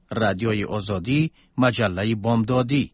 رادیوی آزادی، مجله بامدادی.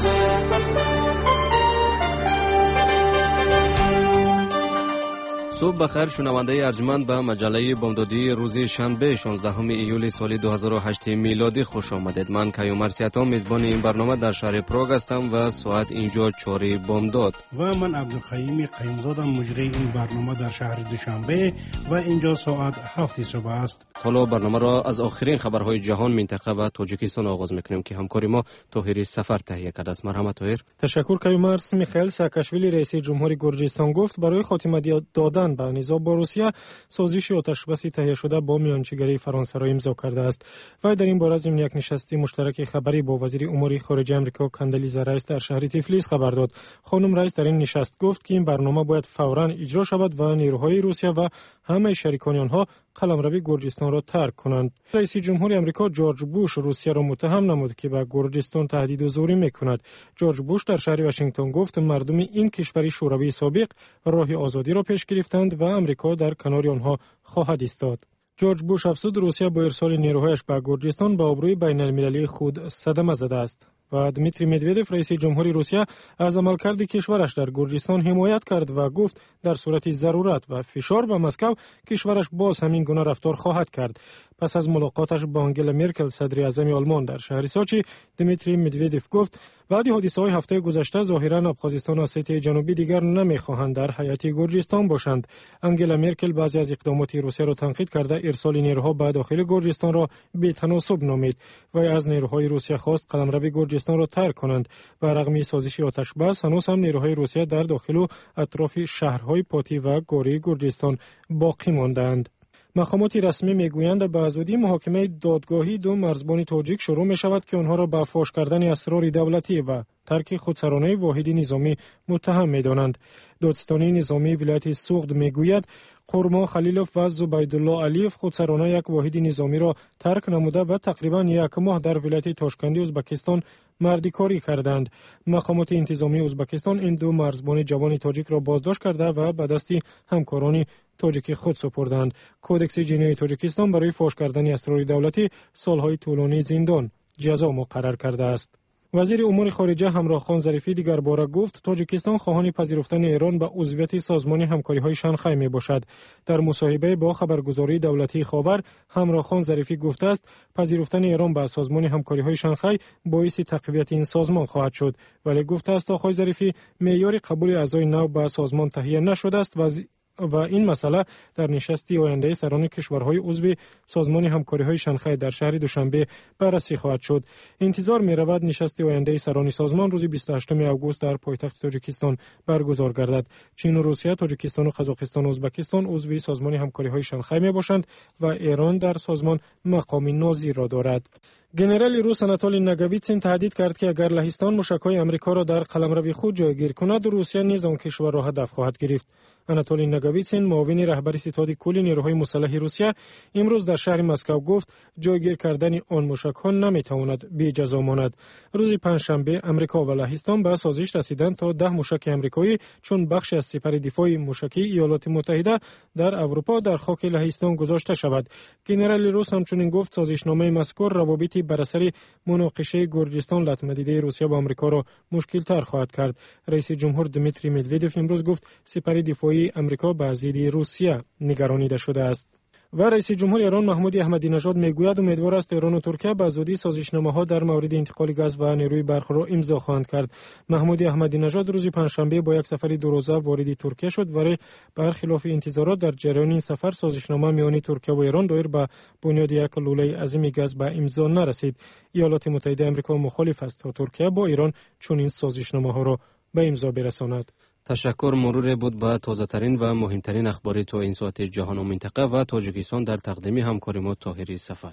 صبح بخیر شنونده ارجمند به مجله بامدادی روز شنبه 16 ایول سال 2008 میلادی خوش آمدید. من کیومرث سیاتام میزبان این برنامه در شهر پراگ هستم و ساعت اینجا 4 بامداد. و من عبدالقیوم قیمزادم مجری این برنامه در شهر دوشنبه و اینجا ساعت 7 صبح است. حالا برنامه را از آخرین خبرهای جهان، منطقه و تاجیکستان آغاز میکنیم که همکاری ما طاهر سفر تهیه کرده است. مرحمت طاهر. تشکر کیومرث. میخائیل ساکاشویلی رئیس جمهوری گرجستان گفت برای خاتمه دادن به نزاع با روسیه سازش آتشبس تهیه شده با میانجیگری فرانسه را امضا کرده است. و در این باره ضمن یک نشست مشترک خبری با وزیر امور خارجه آمریکا کاندلیزا رایس در شهر تیفلیس خبر داد. خانم رایس در این نشست گفت که این برنامه باید فوراً اجرا شود و نیروهای روسیه و همه شریکان آنها قلمروی گرجستان را ترک کنند. رئیس جمهوری آمریکا جورج بوش روسیه را متهم نمود که به گرجستان تهدید و زوری میکند. جورج بوش در شهر واشنگتن گفت مردم این کشور شوروی سابق راه آزادی را پیش گرفتند و آمریکا در کنار آنها خواهد ایستاد. جورج بوش افزود روسیه با ارسال نیروهایش به گرجستان به آبروی بین المللی خود صدمه زده است. و دمیتری مدودوف رئیس جمهوری روسیه از عملکرد کشورش در گرجستان حمایت کرد و گفت در صورت ضرورت و فشار به مسکو کشورش باز همین گونه رفتار خواهد کرد. پس از ملاقاتش با آنگلا مرکل صدر اعظم آلمان در شهر سوچی، دمیتری مدودوف گفت بعد حادثه‌های هفته گذشته ظاهراً ابخازستان و اسیای جنوبی دیگر نمی‌خواهند در حیات گرجستان باشند. آنگلا مرکل بعضی از اقدامات روسیه را تنقید کرده ارسال نیروها به داخل گرجستان را بی‌تناسب نامید و از نیروهای روسیه خواست قلمرو گرجستان را ترک کنند. و رغم سازش آتشبس هنوز هم نیروهای روسیه در داخل و اطراف شهرهای پاتی و گوری گرجستان باقی ماندند. مقامات رسمی میگویند به زودی محاکمه دادگاهی دو مرزبان تاجیک شروع می شود که آنها را به فاش کردن اسرار دولتی و ترک خودسرانه واحد نظامی متهم می دانند. دادستانی نظامی ولایت سوغد میگوید قرما خلیلوف و زبیدالله علیف خودسرانه یک واحد نظامی را ترک نموده و تقریبا یک ماه در ولایت تاشکندی ازبکستان مردیکاری کردند. مقامات انتظامی ازبکستان این دو مرزبان جوان تاجیک را بازداشت کرده و به دست همکاران تاجیک خود سپردند. کودکس جنایی تاجیکستان برای فاش کردن اسرار دولتی سالهای طولانی زندان جزا مقرر کرده است. وزیر امور خارجه همراه خان ظریفی دیگر باره گفت تاجیکستان خواهان پذیرفتن ایران به عضویت سازمان همکاری‌های شانگهای میباشد. در مصاحبه با خبرگزاری دولتی خاور همراه خان ظریفی گفته است پذیرفتن ایران به سازمان همکاری‌های شانگهای باعث تقویت این سازمان خواهد شد، ولی گفته است آقای ظریفی معیار قبول اعضای نو به سازمان تهیه نشده است و این مسئله در نشستی آینده سران کشورهای عضو سازمان همکاری‌های شانگهای در شهر دوشنبه بررسی خواهد شد. انتظار می‌رود نشست آینده سران سازمان روز 28 آگوست در پایتخت تاجیکستان برگزار گردد. چین و روسیه، تاجیکستان و قزاقستان و ازبکستان عضو سازمان همکاری‌های شانگهای میباشند و ایران در سازمان مقام ناظر را دارد. گنرال روس آناتولی نگویتسین تهدید کرد که اگر لهستان موشک‌های آمریکا را در قلمرو خود جایگیر کند روسیه نیز آن کشور را هدف خواهد گرفت. آناتولی نگویتسین معاون رهبر ستاد کل نیروهای مسلح روسیه امروز در شهر مسکو گفت جایگیر کردن آن موشک‌ها نمی‌تواند بی جزا ماند. روز پنجشنبه آمریکا و لهستان به سازش رسیدند تا 10 موشک آمریکایی چون بخش از سپر دفاع موشکی ایالات متحده در اروپا در خاک لهستان گذاشته شود. گنرال روس همچنین گفت سازشنامه مذکور روابط بر اثر مناقشه گرجستان لطمه‌دیده روسیه با آمریکا را مشکل‌تر خواهد کرد. رئیس جمهور دمیتری مدودوف امروز گفت سپر دفاعی آمریکا به ضد روسیه نگرانیده شده است. و رئیس جمهور ایران محمود احمدی نژاد میگوید امیدوار است ایران و ترکیه به زودی سازشنامه‌ها در مورد انتقال گاز و نیروی برق را امضا خواهند کرد. محمود احمدی نژاد روز پنجشنبه با یک سفر 2 روزه وارد ترکیه شد ولی برخلاف انتظارات در جریان این سفر سازشنامه میان ترکیه و ایران دایر به بنیاد یک لوله عظیم گاز به امضا نرسید. ایالات متحده آمریکا مخالف است تا ترکیه با ایران چون این سازشنامه‌ها را به امضا برساند. تشکر. مرور بود به تازه‌ترین و مهمترین اخبار تو این ساعت جهان و منطقه و تاجیکستان در تقدیم همکار ما طاهر سفر.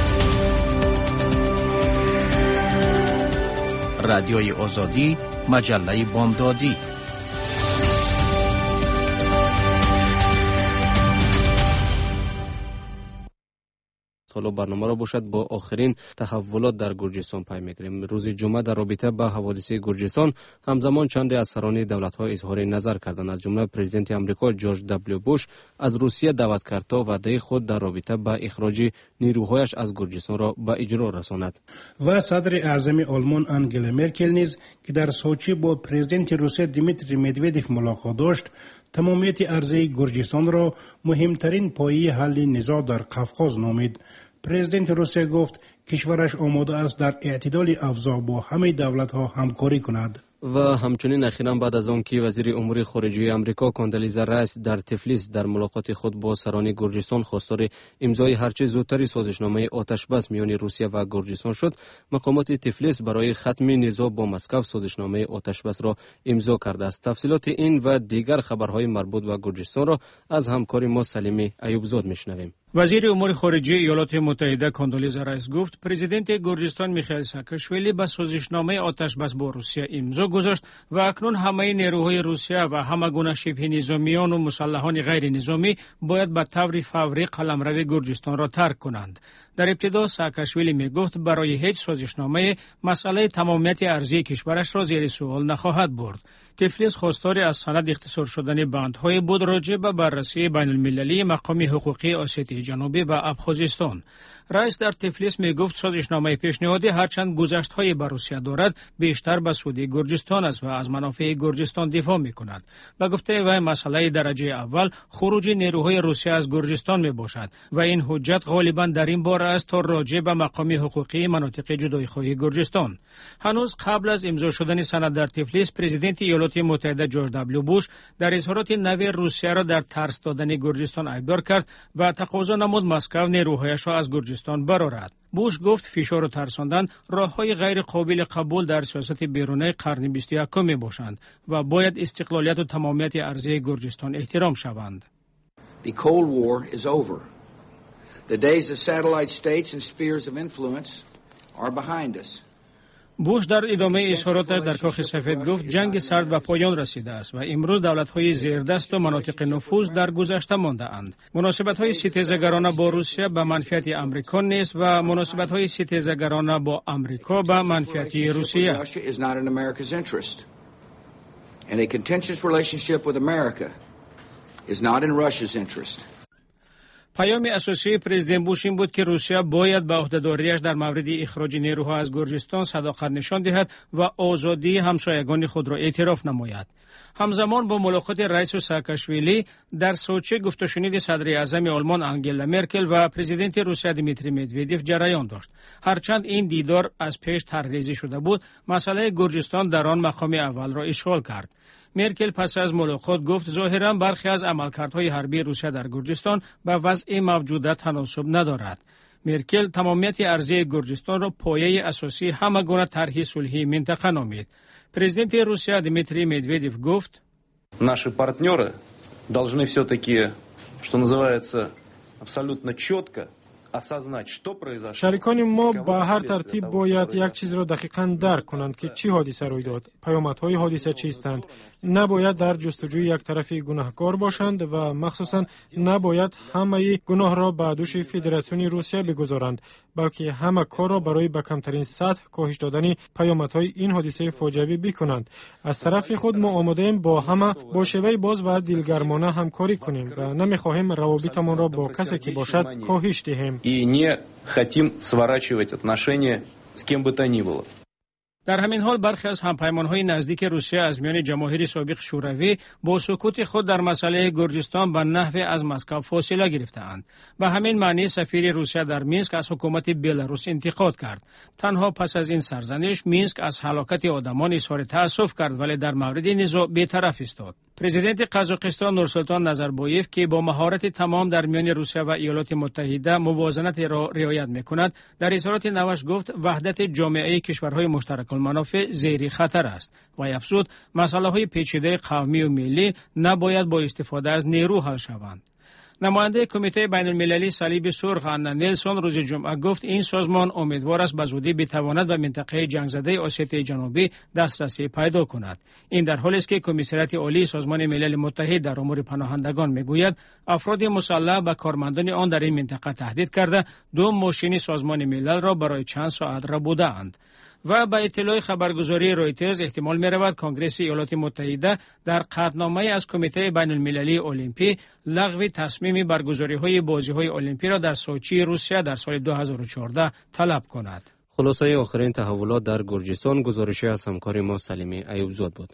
رادیوی آزادی، مجله بامدادی. حالا برنامه را باشد با آخرین تحولات در گرجستان پی میگیریم. روز جمعه در رابطه با حوادث گرجستان همزمان چند از سران دولت‌ها اظهار نظر کردند. از جمله پرزیدنت آمریکا جورج دبلیو بوش از روسیه دعوت کرد تا وعده خود در رابطه با اخراج نیروهایش از گرجستان را به اجرا رساند. و صدر اعظم آلمان انگلا مرکل نیز که در سوچی با پرزیدنت روسیه دیمیتری مدودوف ملاقات داشت، تمامیت ارضی گرجستان را مهمترین پایه حل نزاع در قفقاز نامید. پرزیدنت روسیه گفت کشورش آماده است در اعتدال افزا با همه دولت‌ها همکاری کند. و همچنین اخیراً بعد از آن که وزیر امور خارجه آمریکا کاندلیزا رایس در تفلیس در ملاقات خود با سران گرجستان خواستار امضای هرچه زودتر سازشنامه آتشبس میان روسیه و گرجستان شد، مقامات تفلیس برای ختم نزاع با مسکو سازشنامه آتشبس را امضا کرده است. تفصیلات این و دیگر خبرهای مربوط به گرجستان را از همکار ما سلیمی ایوبزاد میشنویم. وزیر امور خارجه ایالات متحده کاندلیزا رایس گفت پرزیدنت گرجستان میخائیل ساکاشویلی به سازشنامه آتشبس با روسیه امضا گذاشت و اکنون همه نیروهای روسیه و همه گونه شبه نظامیان و مسلحان غیر نظامی باید به طور فوری قلمرو گرجستان را ترک کنند. در ابتدا ساکاشویلی میگفت برای هیچ سازشنامه مسئله تمامیت ارضی کشورش را زیر سوال نخواهد برد. تفلیس خواستار از سند اختصار شدن بندهای بود راجع به بررسی بین المللی مقام حقوقی اسیتی جنوبی و ابخازستان. رئیس در تفلیس می گفت سازشنامه پیشنهادی هرچند گذشته‌های بر روسیه دارد بیشتر به سود گرجستان است و از منافع گرجستان دفاع می کند. به گفته وی مسئله درجه اول خروج نیروهای روسیه از گرجستان می باشد و این حجت غالبا در این باره است تا راجع به مقام حقوقی مناطق جدایی‌خواهی گرجستان. هنوز قبل از امضا شدن سند در تفلیس پرزیدنت ایالات متحده جورج دبلیو بوش در اظهارات نوی روسیه را در ترس دادن گرجستان ایبدار کرد و تقاضا نمود مسکو نیروهایش را از گرجستان برآورد. بوش گفت فشار و ترساندن راه‌های غیر قابل قبول در سیاست بیرونی قرن 21 میباشند و باید استقلالیت و تمامیت ارضی گرجستان احترام شوند. The Cold War is over. The days of satellite states and spheres of influence are behind us. بوش در ادامه اظهاراتش در کاخ سفید گفت جنگ سرد به پایان رسیده است و امروز دولت‌های زیردست و مناطق نفوذ در گذشته مانده اند. مناسبت‌های ستیزگرانه با روسیه به منفعت آمریکا نیست و مناسبت‌های ستیزگرانه با آمریکا به منفعت روسیه. And a contentious relationship with America is not in Russia's interest. پیام اساسی پرزیدنت بوش این بود که روسیه باید به عهده‌داریش در مورد اخراج نیروها از گرجستان صداقت نشان دهد و آزادی همسایگان خود را اعتراف نماید. همزمان با ملاقات رئیس ساکاشویلی در سوچی گفت و شنید صدر اعظم آلمان انگلا مرکل و پرزیدنت روسیه دیمیتری مدودوف جریان داشت. هرچند این دیدار از پیش طرحریزی شده بود، مسئله گرجستان در آن مقام اول را اشغال کرد. مرکل پس از ملاقات گفت ظاهراً برخی از عملکردهای حربی روسیه در گرجستان به وضع موجوده تناسب ندارد. مرکل تمامیت ارضی گرجستان را پایه اساسی همه گونه طرح صلحی منطقه نامید. پرزیدنت روسیه دیمیتری مدودوف گفت Наши партнеры должны все-таки, что называется, абсолютно четко осознать, что произошло. شریکان ما به هر ترتیب باید یک چیز را دقیقاً درک کنند که چی حادثه روی داد، پیامدهای حادثه چیستند. نباید در جستجوی یک طرفی گناهکار باشند و مخصوصاً نباید همه گناه را به دوش فدراسیون روسیه بگذارند، بلکه همه کار را برای به کمترین سطح کاهش دادن پیامدهای این حادثه فاجعه‌ای بکنند. از طرف خود ما آماده‌ایم با همه با شیوه باز و دلگرمانه همکاری کنیم و نمی‌خواهیم روابطمان را با کسی که باشد کاهش دهیم. И не хотим сворачивать отношения с кем бы то ни было. در همین حال برخی از همپیمان‌های نزدیک روسیه از میان جماهیر سابق شوروی با سکوت خود در مسئله گرجستان به نحو از مسکو فاصله گرفته‌اند. به همین معنی سفیر روسیه در مینسک از حکومت بلاروس انتقاد کرد. تنها پس از این سرزنش مینسک از هلاکت آدمان اظهار تأسف کرد ولی در مورد نزاع بی‌طرف ایستاد. پرزیدنت قزاقستان نورسولتان نظربایف که با مهارت تمام در میان روسیه و ایالات متحده موازنت را رعایت می‌کند، در اظهارات نوش گفت وحدت جامعه کشورهای مشترک المنافع زیر خطر است و افزود مسائل پیچیده قومی و ملی نباید با استفاده از نیرو حل شوند. نماینده کمیته بین المللی صلیب سرخ آنا نیلسون روز جمعه گفت این سازمان امیدوار است به زودی بتواند به منطقه جنگ زده اسیای جنوبی دسترسی پیدا کند. این در حالی است که کمیسریت عالی سازمان ملل متحد در امور پناهندگان میگوید افراد مسلح به کارمندان آن در این منطقه تهدید کرده 2 ماشین سازمان ملل را برای چند ساعت ربوده‌اند. و به اطلاع خبرگزاری رویترز احتمال می رود کنگره ایالات متحده در قطعنامه از کمیته بین المللی المپی لغو تصمیم برگزاری های بازی های المپی را در سوچی روسیه در سال 2014 طلب کند. خلاصه آخرین تحولات در گرجستان گزارشی از همکار ما سلیمی ایوبزاد بود.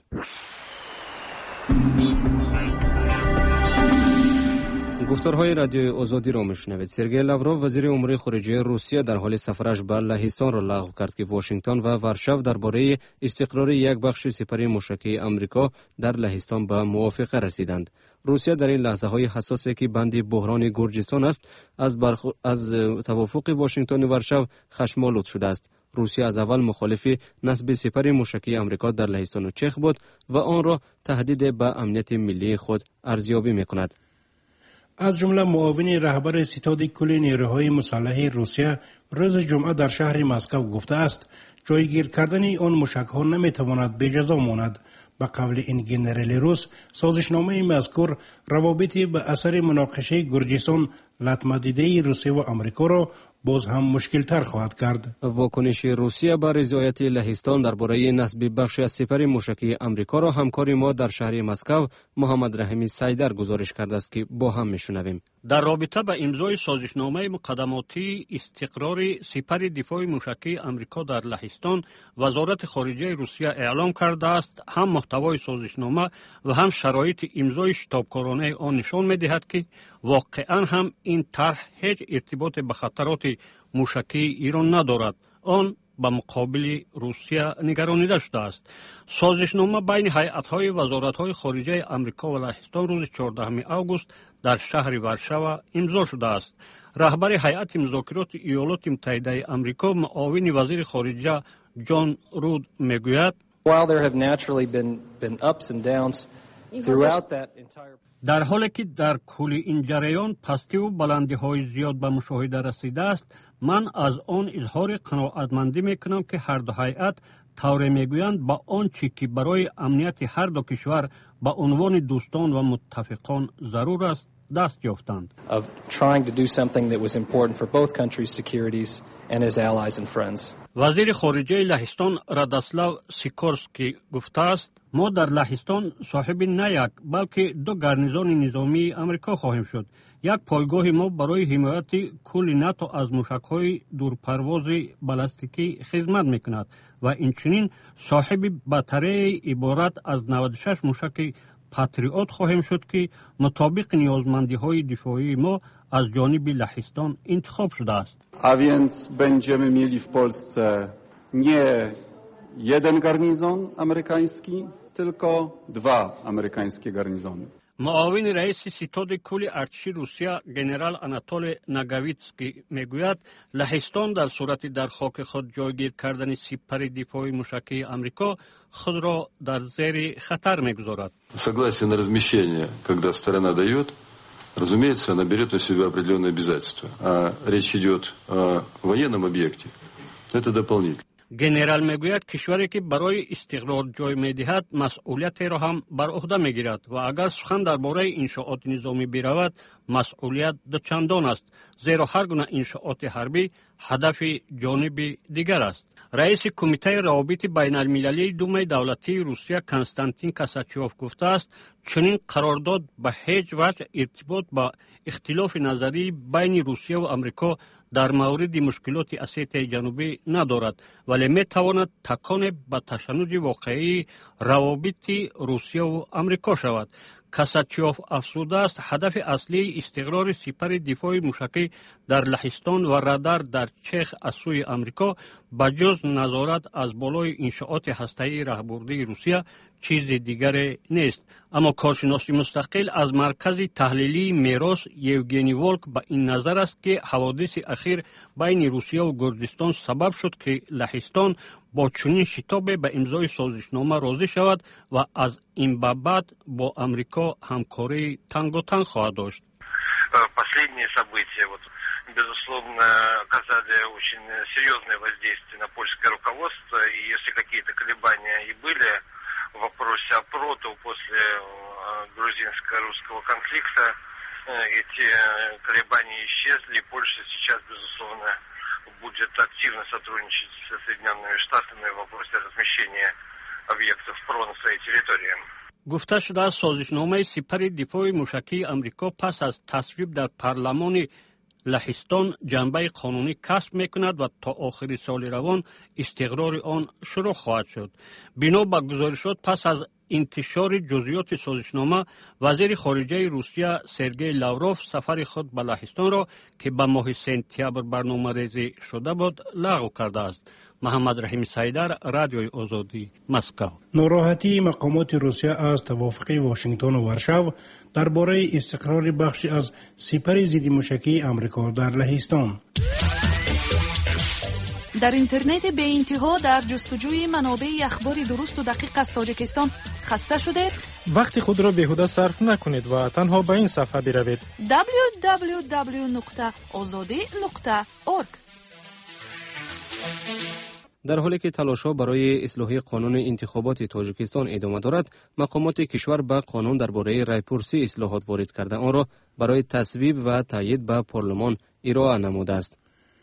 گفتارهای رادیوی آزادی را میشنوید. سرگئی لاوروف وزیر امور خارجه روسیه در حال سفرش به لهستان را لغو کرد که واشنگتن و ورشو درباره استقرار یک بخش سپری موشکی آمریکا در لهستان به موافقه رسیدند. روسیه در این لحظه های حساسی که بند بحران گرجستان است از توافق واشنگتن و ورشو خشمالود شده است. روسیه از اول مخالف نصب سپری موشکی آمریکا در لهستان و چخ بود و آن را تهدید به امنیت ملی خود ارزیابی می‌کند. از جمله معاون رهبر ستاد کل نیروهای مسلح روسیه روز جمعه در شهر مسکو گفته است جایگیر کردن آن موشک‌ها نمی‌تواند بی‌جزا ماند. به قول این گنرال روس سازشنامه مذکور روابطی به اثر مناقشه گرجستان لطمه‌دیده روسیه و آمریکا را باز هم مشکل تر خواهد کرد. واکنش روسیه بر رضایت لهستان درباره نصب بخش از سپر موشکی آمریکا را همکار ما در شهر مسکو محمد رحیمی سیدر گزارش کرده است که با هم میشنویم. در رابطه با امضای سازشنامه مقدماتی استقرار سپر دفاع موشکی آمریکا در لهستان وزارت خارجه روسیه اعلام کرده است هم محتوای سازشنامه و هم شرایط امضای شتابکارانه آن نشان می‌دهد که واقعا هم این طرح هیچ ارتباط به خطرات موشکی ایران ندارد. آن به مقابل روسیه نگرانیده شده است. سازشنامه بین هیئت‌های وزارت‌های خارجه آمریکا و لهستان روز 14 آگوست در شهر ورشو امضا شده است. رهبر هیئت مذاکرات ایالات متحده آمریکا معاون وزیر خارجه جان رود میگوید در حالی که در کل این جریان پستی و بلندی های زیاد به مشاهده رسیده است، من از آن اظهار قناعتمندی میکنم که هر دو هیئت طور میگویند با آنچه که برای امنیت هر دو کشور به عنوان دوستان و متفقان ضرور است دست یافتند. وزیر خارجه لهستان رادسلاو سیکورسکی گفته است ما در لهستان صاحب نه یک بلکه 2 گارنیزون نظامی آمریکا خواهیم شد. یک پایگاه ما برای حمایت کل ناتو از موشک‌های دورپرواز بالستیکی خدمت می‌کند و اینچنین صاحب باتری عبارت از 96 موشک پاتریوت خواهیم شد که مطابق نیازمندی‌های دفاعی ما از جانب لهستان انتخاب شده است. A więc będziemy mieli w Polsce nie jeden garnizon amerykański, tylko 2 amerykańskie garnizony. معاون رئیس ستاد کل ارتش روسیه گنرال آناتول ناگاویتسکی میگوید لهستان در صورت در خاک خود جایگیر کردن سپر دفاعی موشکی آمریکا خود را در زیر خطر میگذارد. Согласие на размещение, когда сторона дает, разумеется, она берет на себя определенные обязательства. А речь идет о военном объекте. Это дополнительно. گنرال میگوید کشوری که برای استقرار جای میدهد مسئولیت را هم بر عهده میگیرد و اگر سخن درباره انشاءات نظامی برود مسئولیت دوچندان است، زیرا هر گونه انشاءات حربی هدف جانب دیگر است. رئیس کمیته روابط بین المللی دومای دولتی روسیه کنستانتین کاساچوف گفته است چنین قرارداد به هیچ وجه ارتباط با اختلاف نظری بین روسیه و آمریکا در مورد مشکلات اسیای جنوبی ندارد ولی می تواند تکان به تشنج واقعی روابط روسیه و آمریکا شود. کاساچوف افزوده است هدف اصلی استقرار سپر دفاع موشکی در لهستان و رادار در چخ از سوی آمریکا بجز نظارت از بالای انشاءات هسته‌ای راهبردی روسیه چیز دیگری نیست. اما کارشناس مستقل از مرکز تحلیلی میراث یوگنی ولک به این نظر است که حوادث اخیر بین روسیه و گرجستان سبب شد که لهستان با چنین شتاب به امضای سازشنامه راضی شود و از این به بعد با آمریکا همکاری تنگاتنگ خواهد داشت. последние события, безусловно, оказали очень серьезное воздействие на польское руководство, и если какие-то колебания и были в вопросе опроту после грузинско-русского конфликта, эти колебания исчезли, и Польша сейчас, безусловно, будет активно сотрудничать со Соединенными Штатами в вопросе размещения объектов ПРО на своей территории. گفته شده سازشنامه سپر دفاع موشکی امریکا پس از تصویب در پارلمان لهستان جنبه قانونی کسب میکند و تا آخر سال روان استقرار آن شروع خواهد شد. بنا به گزارشات پس از انتشار جزئیات سازشنامه، وزیر خارجه روسیه سرگئی لاوروف سفر خود به لهستان را که به ماه سپتامبر برنامه‌ریزی شده بود لغو کرده است. محمد رحیم سیدر، رادیوی آزادی، مسکو. ناراحتی مقامات روسیه از توافق واشنگتن و ورشو درباره استقرار بخشی از سپر ضد موشکی آمریکا در لهستان. در اینترنت به انتها در جستجوی منابع اخبار درست و دقیق از تاجیکستان خسته شدید؟ وقت خود را بیهوده صرف نکنید و تنها به این صفحه بروید: www.azadi.org. در حالی که تلاش‌ها برای اصلاح قانون انتخابات تاجیکستان ادامه دارد، مقامات کشور به قانون درباره رایپرسی اصلاحات وارد کرده آن را برای تصویب و تایید به پارلمان ارائه نموده است.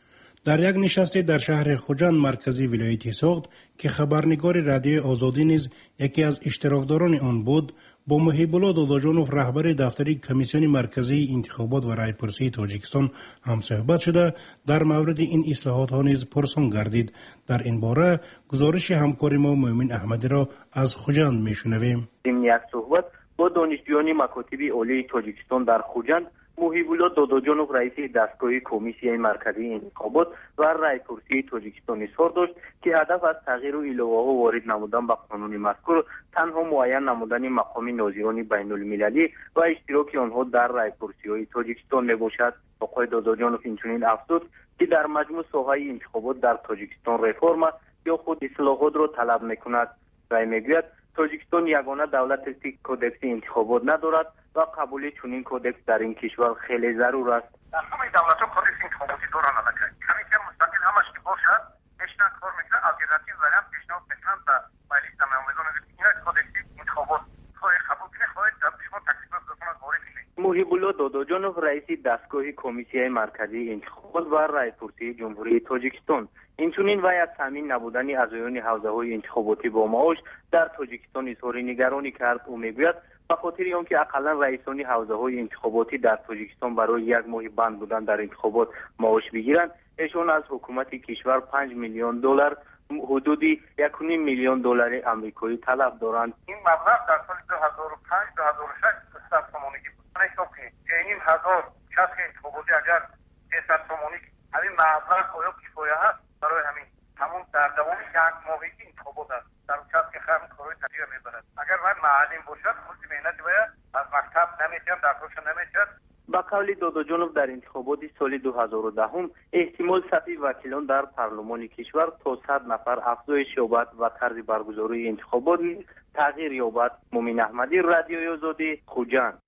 در یک نشست در شهر خوجند مرکزی ولایت سوخت که خبرنگار رادیوی آزادی نیز یکی از اشتراکداران آن بود، با محیب‌الله داداجانوف رهبر دفتر کمیسیون مرکزی انتخابات و رایپرسی تاجیکستان هم صحبت شده در مورد این اصلاحات ها نیز پرسان گردید. در این باره گزارش همکار ما مومن احمدی را از خوجند میشنویم. این یک صحبت با دانشجویان مکاتب عالی تاجیکستان در خوجند، محیب‌الله داداجانوف رئیس دستگاه کمیسیون مرکزی انتخابات و رایپرسی تاجیکستان اظهار داشت که هدف از تغییر و علاوه‌ها وارد نمودن به قانون مذکور تنها معین نمودن مقام ناظران بین‌المللی و اشتراک آنها در رایپرسی‌های تاجیکستان میباشد. آقای داداجانوف اینچنین افزود که در مجموع ساحه انتخابات در تاجیکستان رفرم یا خود اصلاحات را طلب میکند. وی میگوید تاجیکستان یگانه دولت است که کدکس انتخابات ندارد و قبول چنین کدکس در این کشور خیلی ضرور است. در همه دولت‌ها کدکس انتخاباتی دارن الان. کمیسیون مستقل همش که باشد، پیشنهاد کار میکنه، آلترناتیو وریانت پیشنهاد میکنن و مجلس نمایندگان اینا کدکس انتخابات خواهی قبول کنه، خواهی تبلیغات تکلیفات بکنه وارد شه. محیب‌الله داداجانوف رئیس دستگاه کمیسیون مرکزی انتخابات و رایپرسی جمهوری تاجیکستان اینچنین وی از تامین نبودن اعضایان حوزه‌های انتخاباتی با معاش در تاجیکستان اظهار نگرانی کرد. او میگوید به خاطر آنکه اقلا رئیسان حوزه‌های انتخاباتی در تاجیکستان برای یک ماه بند بودن در انتخابات معاش بگیرند، ایشان از حکومت کشور 5 میلیون دلار حدود 1.5 میلیون دلار آمریکایی طلب دارند. این مبلغ در سال 2005 2006 300 تومانی بود. حساب کنید این 1000 شخص انتخاباتی اگر 300 تومانی همین مبلغ آیا کفایه است برای همین تمام در دوام یک ماهی انتخابات است. در کسب که خرم کارهای تغییر میبرد. اگر من معلم باشد خود مهنت باید از مکتب نمیتونم در روش نمیتونم. با قول داداجانوف در انتخابات سال 2010 احتمال سطح وکیلان در پارلمان کشور تا 100 نفر افزایش یابد و طرز برگزاری انتخابات تغییر یابد. مومن احمدی، رادیوی آزادی، خوجند.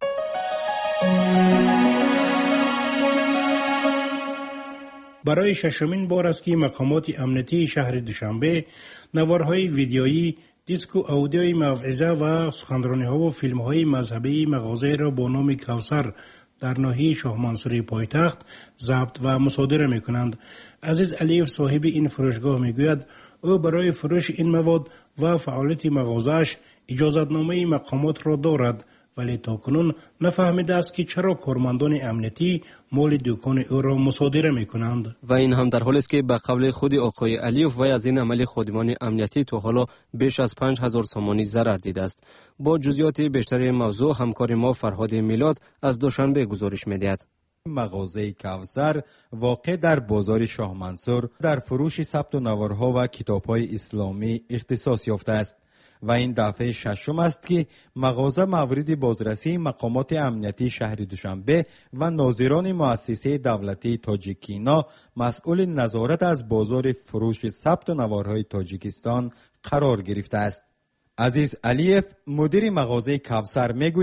برای ششمین بار است که مقامات امنیتی شهر دوشنبه نوارهای ویدیویی، دیسک و اودیوی موعظه و سخنرانی‌ها و فیلم‌های مذهبی مغازه را با نام کوثر در ناحیه شاه منصوری پایتخت ضبط و مصادره می‌کنند. عزیز علیف صاحب این فروشگاه میگوید او برای فروش این مواد و فعالیت مغازه‌اش اجازتنامه مقامات را دارد، ولی تاکنون نفهمیده است که چرا کارمندان امنیتی مال دکان او را مصادره میکنند. و این هم در حالی است که به قول خود آقای علیف وی از این عمل خادمان امنیتی تا حالا بیش از 5000 سامانی ضرر دیده است. با جزئیات بیشتر موضوع همکار ما فرهاد میلاد از دوشنبه گزارش میدهد. مغازه کوثر واقع در بازار شاه منصور در فروش ثبت نوارها و کتاب‌های اسلامی اختصاص یافته است و این دفعه ششم است که مغازه مورد بازرسی مقامات امنیتی شهر دوشنبه و ناظران مؤسسه دولتی تاجیکینا مسئول نظارت از بازار فروش ثبت نوارهای تاجیکستان قرار گرفته است. عزیز علیف مدیر مغازه کوثر میگوید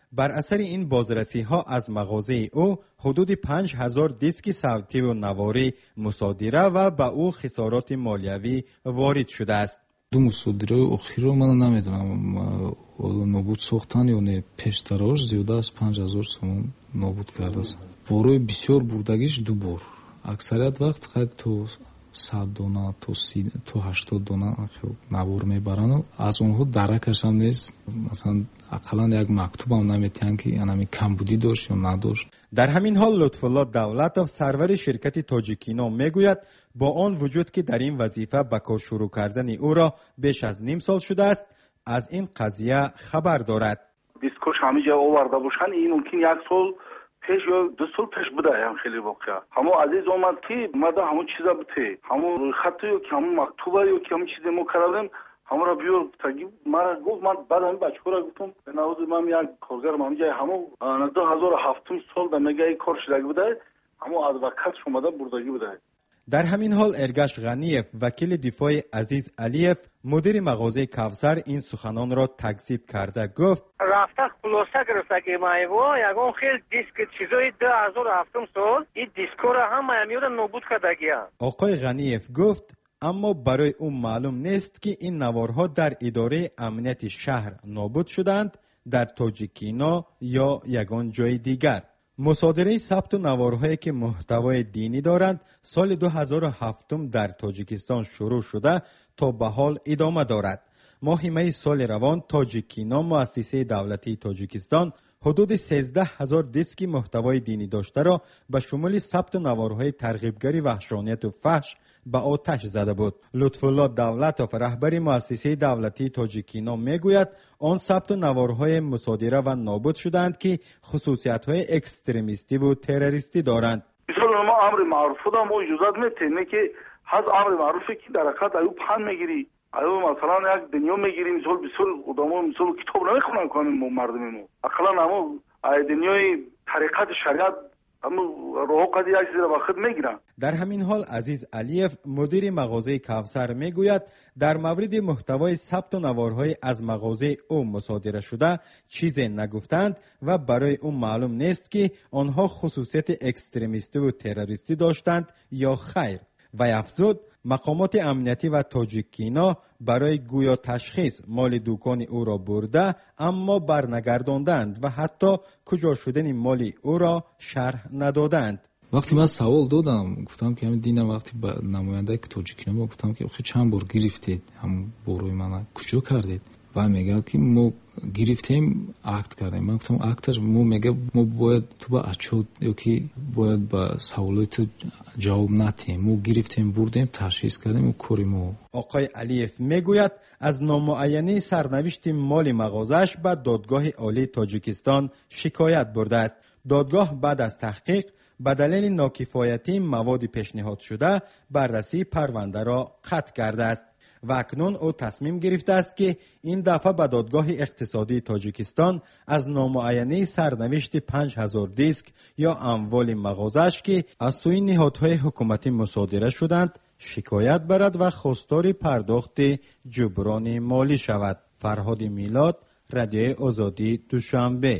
بر اثر این بازرسی ها از مغازه او حدود 5000 دیسک صوتی و نواری مصادره و به او خسارات مالیوی وارد شده است. دو مصادره اخیر رو من نمیدونم نابود ساختن یا نه پیشتراش زیاده از 5000 سوم نابود کرده است. بارای بسیار بردگیش دو بار. اکثریت وقت خیلی تو 100 دونه تو 80 دونه نوار میبرن. از اونها درکش هم نیست. مثلا اقلا یک مکتوب هم نمیتین که یعنی کمبودی داشت یا نداشت. در همین حال لطفالله دولتوف سرور شرکت تاجیکینو میگوید با آن وجود که در این وظیفه به کار شروع کردن او را بیش از نیم سال شده است، از این قضیه خبر دارد. دیسکوش همه جا آورده باشن این ممکن یک سال پیش یا 2 سال پیش بوده. هم خیلی واقعا همون عزیز اومد که ماده همون چیزا بته همون خطی یا که همون مکتوبه یا که همون چیزی ما کردیم همون را بیار تگی مرا گفت من بعد همین بچه‌ها را گفتم نوز من یک کارگرم همون جای همون 2007 سال در نگاه کار شده بوده همون از وکالت اومده بردگی بوده. در همین حال ارگش غنیف وکیل دفاع عزیز علیف مدیر مغازه کوثر این سخنان را تکذیب کرده گفت رفته خلاصه گرفته که مایوا یگان خیلی دیسک چیزای 2007 سال این دیسکو را هم میاد نابود کرده گیا. آقای غنیف گفت اما برای او معلوم نیست که این نوارها در اداره امنیت شهر نابود شدند در تاجیکینا یا یگان جای دیگر. مصادره ثبت نوارهایی که محتوای دینی دارند سال 2007 در تاجیکستان شروع شده تا به حال ادامه دارد. ماه می سال روان تاجیکینا مؤسسه دولتی تاجیکستان حدود 13000 دیسک محتوای دینی داشته را به شمول ثبت نوارهای ترغیبگری وحشانیت و فحش به آتش زده بود. لطفالله دولتوف رهبر مؤسسه دولتی تاجیکینا میگوید آن ثبت نوارهای مصادره و نابود شدند که خصوصیت‌های اکستریمیستی و تروریستی دارند. مثلا ما امر معروف دا ما اجازه میتونه که از امر معروفی که در حقیقت ایو پن میگیری ایو مثلا یک دنیا میگیری مثلا بسیار آدما مثلا کتاب نمیخونن کانون مردممون اقلا همو دنیای طریقت شریعت اما روح قضیه چیزی را وقت میگیرن. در همین حال عزیز علیف مدیر مغازه کوثر میگوید در مورد محتوای ثبت نوارهای از مغازه او مصادره شده چیزی نگفتند و برای او معلوم نیست که آنها خصوصیت اکستریمیستی و تروریستی داشتند یا خیر. و افزود مقامات امنیتی و تاجیکینا برای گویا تشخیص مال دکان او را برده اما برنگرداندند و حتی کجا شدن مال او را شرح ندادند. وقتی من سوال دادم گفتم که همین دیدم وقتی به نماینده تاجیکینا گفتم که آخه چند بار گرفتید هم بروی من کجا کردید و میگه که ما گرفتیم اکت کردیم. من گفتم اکتش ما میگه ما باید تو با اچود یا که باید با سوالات جواب ندیم ما گرفتیم بردیم تشخیص کردیم و کاریم. آقای علیف میگوید از نامعینی سرنوشت مال مغازش به دادگاه عالی تاجیکستان شکایت برده است. دادگاه بعد از تحقیق به دلیل ناکفایتی مواد پیشنهاد شده بررسی پرونده را قطع کرده است و اکنون او تصمیم گرفته است که این دفعه به دادگاه اقتصادی تاجیکستان از نامعینی سرنوشت 5000 دیسک یا اموال مغازش که از سوی نهادهای حکومتی مصادره شدند شکایت برد و خواستار پرداخت جبران مالی شود. فرهاد میلاد، رادیوی آزادی، دوشنبه.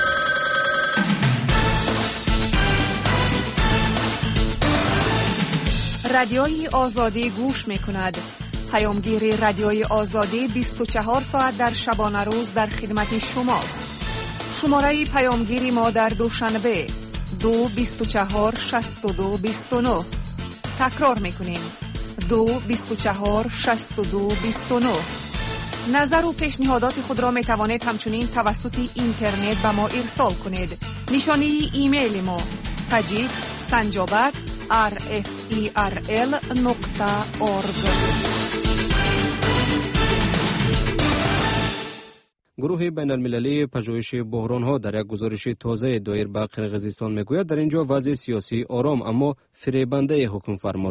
رادیوی آزادی گوش می‌کند. پیامگیر رادیوی آزادی 24 ساعت در شبانه روز در خدمت شماست. شماره پیامگیری ما در دوشنبه 224 62 29. تکرار می‌کنیم 224 62 29. نظر و پیشنهادات خود را می‌توانید همچنین توسط اینترنت به ما ارسال کنید. نشانی ایمیل ما tajik@rferl.org. گروه بین المللی پژوهش بحران‌ها در یک گزارش تازه دایر به قرقیزستان میگوید در اینجا وضع سیاسی آرام اما فریبنده حکم فرماست.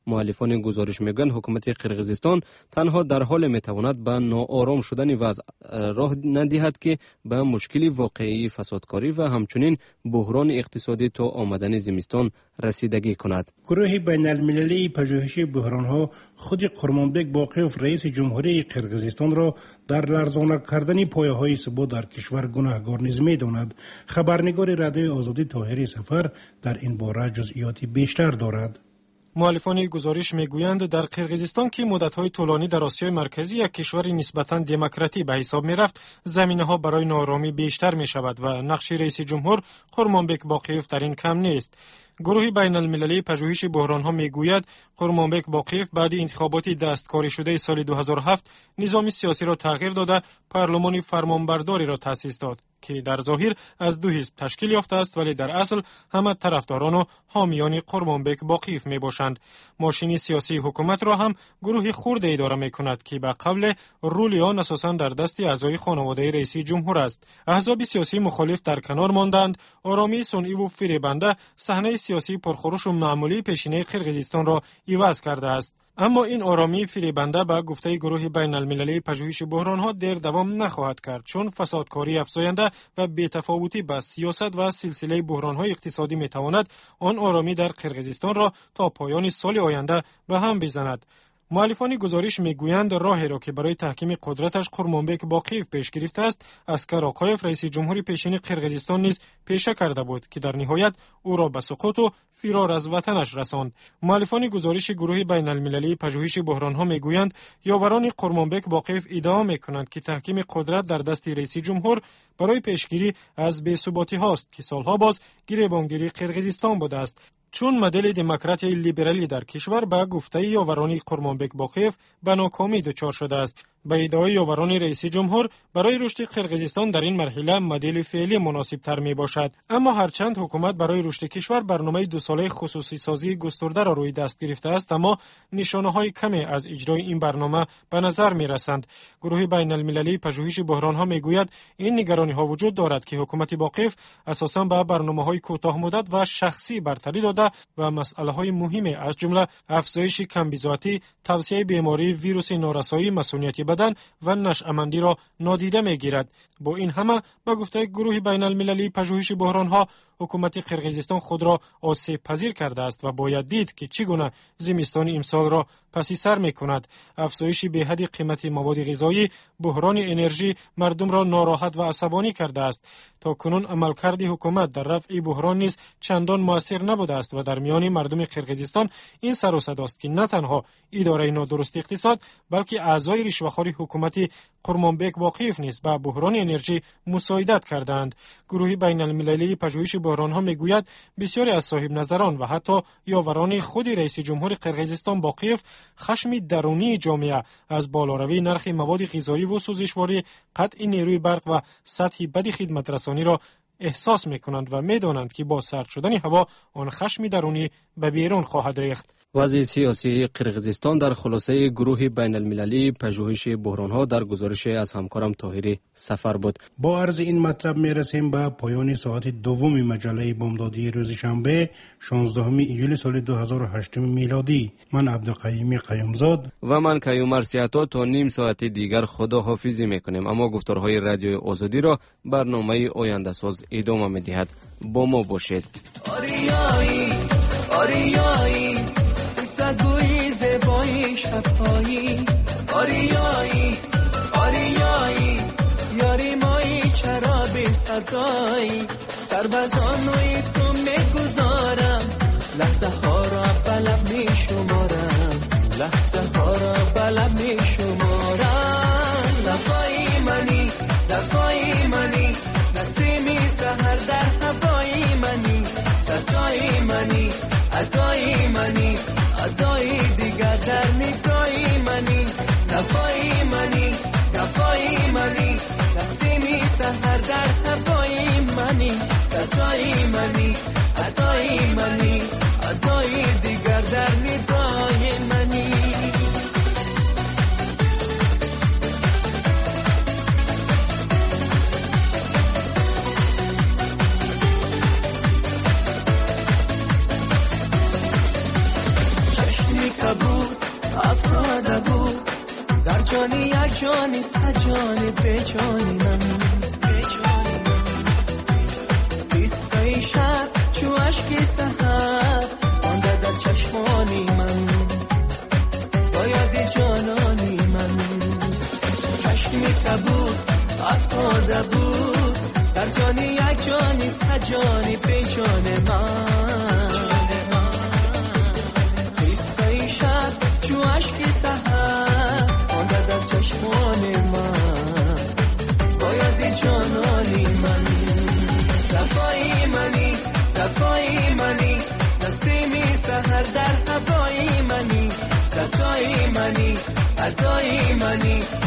مؤلفان گزارش میگویند حکومت قرقیزستان تنها در حال میتواند به ناآرام شدن وضع راه ندهد که به مشکل واقعی فسادکاری و همچنین بحران اقتصادی تا آمدن زمستان رسیدگی کند. گروه بین المللی پژوهش بحرانها خود قرمانبک باقیف رئیس جمهوری قرقیزستان را در لرزانه کردن پایه‌های ثبات در کشور گناهکار نیز می‌داند. خبرنگار رادیوی آزادی طاهری سفر در این باره جزئیات بیشتر دارد. مؤلفان گزارش میگویند در قرقیزستان که مدت‌های طولانی در آسیای مرکزی یک کشور نسبتاً دموکراتی به حساب می‌رفت، زمینه‌ها برای ناآرامی بیشتر می‌شود و نقش رئیس جمهور قرمانبک باقیف در این کم نیست. گروه بین المللی پژوهش بحران‌ها میگوید قرمانبک باقیف بعد انتخابات دستکاری شده سال 2007 نظام سیاسی را تغییر داده پارلمان فرمانبرداری را تأسیس داد که در ظاهر از دو حزب تشکیل یافته است ولی در اصل همه طرفداران و حامیان قرمانبک باقیف میباشند. ماشین سیاسی حکومت را هم گروه خرد اداره میکند که به قبل رول آن اساساً در دست اعضای خانواده رئیس جمهور است. احزاب سیاسی مخالف در کنار ماندند. آرامی صنعی و فریبنده صحنه سیاسی پرخروش و معمولی پیشینه قرقیزستان را عوض کرده است. اما این آرامی فریبنده به گفته گروه بین المللی پژوهش بحران‌ها دیر دوام نخواهد کرد، چون فسادکاری افزاینده و بی‌تفاوتی با سیاست و سلسله بحران‌های اقتصادی می‌تواند آن آرامی در قرقیزستان را تا پایان سال آینده به هم بزند. مؤلفان گزارش میگویند راهی را که برای تحکیم قدرتش قرمانبک باقیف پیش گرفته است، اسکر آقایف رئیس جمهوری پیشین قرقیزستان نیز پیشه کرده بود که در نهایت او را به سقوط و فرار از وطنش رساند. مؤلفان گزارش گروه بین المللی پژوهش بحران‌ها میگویند یاوران قرمانبک باقیف ادعا میکنند که تحکیم قدرت در دست رئیس جمهور برای پیشگیری از بی‌ثباتی هاست که سالها باز گریبانگیری قرقیزستان بوده است، چون مدل دموکراسی لیبرالی در کشور به گفته یاوران قرمانبک باقیف به ناکامی دچار شده است. به ادعای یاوران رئیس جمهور برای رشد قرقیزستان در این مرحله مدل فعلی مناسب تر می باشد. اما هرچند حکومت برای رشد کشور برنامه 2 ساله خصوصی سازی گسترده را روی دست گرفته است، اما نشانه های کمی از اجرای این برنامه به نظر می رسند. گروه بین المللی پژوهش بحران ها می گوید این نگرانی ها وجود دارد که حکومت باقیف اساساً به برنامه های کوتاه مدت و شخصی برتری داده و مسئله های مهمی از جمله افزایش کمبیزاتی، توسعه بیماری ویروس نارسایی مسئولیت بدن و نشأمندی را نادیده میگیرد. با این همه به گفته گروه بین المللی پژوهش بحران ها حکومت قرقیزستان خود را آسیب پذیر کرده است و باید دید که چگونه زمستان امسال را پسی سر می کند. افزایش به حد قیمت مواد غذایی، بحران انرژی مردم را ناراحت و عصبانی کرده است. تا کنون عملکرد حکومت در رفع بحران نیز چندان مؤثر نبوده است و در میان مردم قرقیزستان این سر و صداست که نه تنها اداره نادرست اقتصاد بلکه اعضای رشوه‌خوار حکومت قرمانبک باقیف نیز به بحران انرژی مساعدت کردند. گروه بین المللی پژوهش بحران ها میگوید بسیاری از صاحب نظران و حتی یاوران خود رئیس جمهور قرقیزستان باقیف خشم درونی جامعه از بالاروی نرخ مواد غذایی و سوزشواری، قطع نیروی برق و سطح بد خدمت رسانی را احساس میکنند و میدانند که با سرد شدن هوا آن خشم درونی به بیرون خواهد ریخت. وضع سیاسی قرقیزستان در خلاصه گروه بین المللی پژوهش بحران‌ها در گزارش از همکارم طاهری سفر بود. با عرض این مطلب میرسیم به پایان ساعت دوم مجله بامدادی روز شنبه 16 ایول سال 2008 میلادی. من عبدالقیوم قیومزاد و من کیومر سیاتا تا نیم ساعت دیگر خداحافظی میکنیم، اما گفتارهای رادیوی آزادی را برنامه آینده ساز ادامه میدهد. با ما باشید. آریایی سگوی زبایی شبهایی آریایی یاری مایی چرا به صدایی سربازانوی تو میگذارم لحظه ها را بلب میشمارم لفای منی نسیمی سهر در هوای منی صدای منی ادای منی ادای دیگر در نگاه منی نفای منی نسیمی سهر در هوای منی صدای منی ادای منی ادای دیگر در نگاه منی افتاده بود در جانی یک جانی سجانی به جانی من بیستای شب چو عشقی سهر مانده در چشمانی من با یاد جانانی من چشمی که بود افتاده بود در جانی یک جانی سجانی به جان من بیستای شب چو عشقی سهر مانده در چشمان من با یاد جانانی من دفایی منی نسیمی سهر در هوایی منی صدایی منی ادایی منی